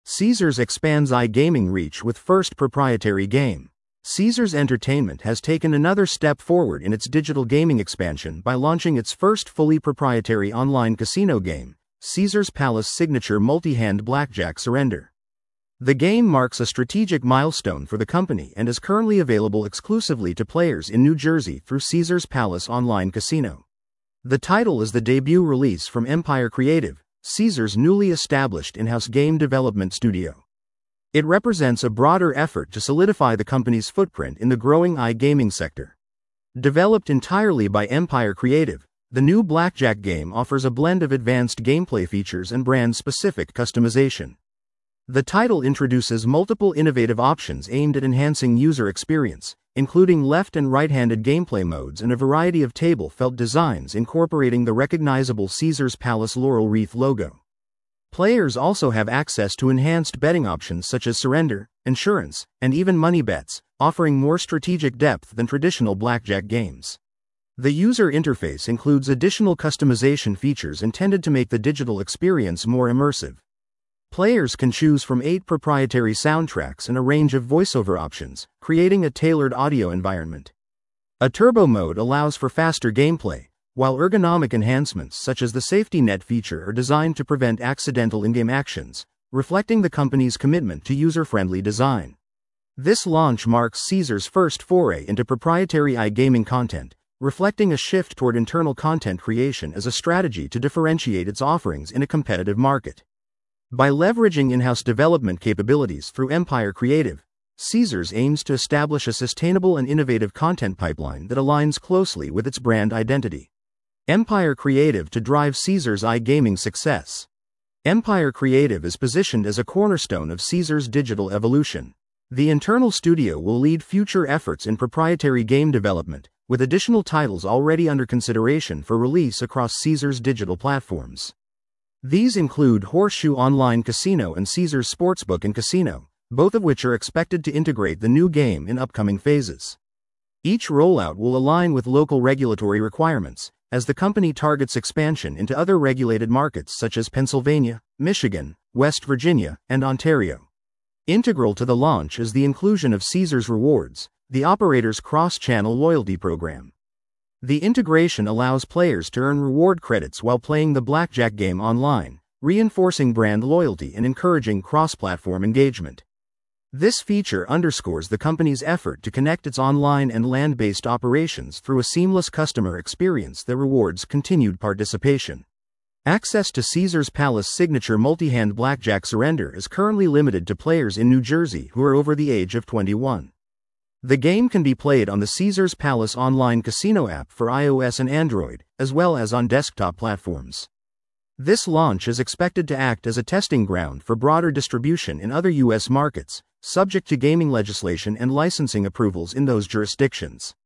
Caesars expands iGaming reach with first proprietary game. Caesars Entertainment has taken another step forward in its digital gaming expansion by launching its first fully proprietary online casino game, Caesars Palace Signature Multi-Hand Blackjack Surrender. The game marks a strategic milestone for the company and is currently available exclusively to players in New Jersey through Caesars Palace Online Casino. The title is the debut release from Empire Creative, Caesars' newly established in-house game development studio. It represents a broader effort to solidify the company's footprint in the growing iGaming sector. Developed entirely by Empire Creative, the new blackjack game offers a blend of advanced gameplay features and brand-specific customization. The title introduces multiple innovative options aimed at enhancing user experience, including left and right-handed gameplay modes and a variety of table-felt designs incorporating the recognizable Caesars Palace laurel wreath logo. Players also have access to enhanced betting options such as surrender, insurance, and even money bets, offering more strategic depth than traditional blackjack games. The user interface includes additional customization features intended to make the digital experience more immersive. Players can choose from 8 proprietary soundtracks and a range of voiceover options, creating a tailored audio environment. A turbo mode allows for faster gameplay, while ergonomic enhancements such as the safety net feature are designed to prevent accidental in-game actions, reflecting the company's commitment to user-friendly design. This launch marks Caesars' first foray into proprietary iGaming content, reflecting a shift toward internal content creation as a strategy to differentiate its offerings in a competitive market. By leveraging in-house development capabilities through Empire Creative, Caesars aims to establish a sustainable and innovative content pipeline that aligns closely with its brand identity. Empire Creative to drive Caesars' iGaming success. Empire Creative is positioned as a cornerstone of Caesars' digital evolution. The internal studio will lead future efforts in proprietary game development, with additional titles already under consideration for release across Caesars' digital platforms. These include Horseshoe Online Casino and Caesars Sportsbook and Casino, both of which are expected to integrate the new game in upcoming phases. Each rollout will align with local regulatory requirements, as the company targets expansion into other regulated markets such as Pennsylvania, Michigan, West Virginia, and Ontario. Integral to the launch is the inclusion of Caesars Rewards, the operator's cross-channel loyalty program. The integration allows players to earn reward credits while playing the blackjack game online, reinforcing brand loyalty and encouraging cross-platform engagement. This feature underscores the company's effort to connect its online and land-based operations through a seamless customer experience that rewards continued participation. Access to Caesars Palace Signature Multi-Hand Blackjack Surrender is currently limited to players in New Jersey who are over the age of 21. The game can be played on the Caesars Palace Online Casino app for iOS and Android, as well as on desktop platforms. This launch is expected to act as a testing ground for broader distribution in other U.S. markets, subject to gaming legislation and licensing approvals in those jurisdictions.